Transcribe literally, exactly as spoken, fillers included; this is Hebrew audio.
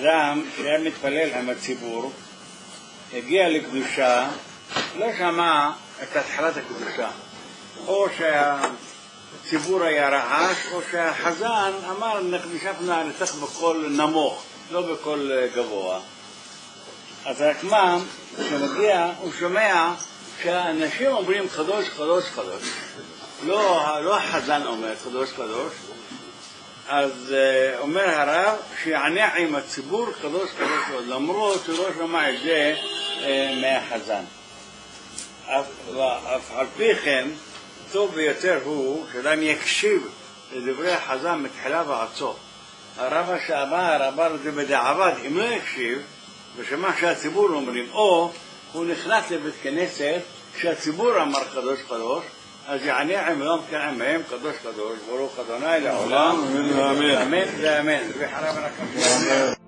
אדם שהיה מתפלל עם הציבור, הגיע לקדושה, לא שמע את התחלת הקדושה. או שהציבור היה רעש, או שהחזן אמר נקדישה פנה נצטרך בקול נמוך, לא בקול גבוה. אז רק מה, כשמגיע, הוא שומע שהאנשים אומרים קדוש, קדוש, קדוש. לא, לא החזן אומר קדוש, קדוש. אז uh, אומר הרב שיענה עם הציבור קדוש, קדוש, קדוש, למרות שלא שמע את זה uh, מהחזן. אף, אף על פי כן, טוב ביותר הוא שאדם יקשיב לדברי החזן מתחילה ועד סוף. הרב שאמר, אמר את זה בדיעבד, אם לא יקשיב ושמע שהציבור אומרים, או הוא נכנס לבית כנסת שהציבור אמר קדוש קדוש, אז יענה עם יום כעמהם קדוש קדוש, ברוך אדוני לעולם, אמן ואמן ואמן.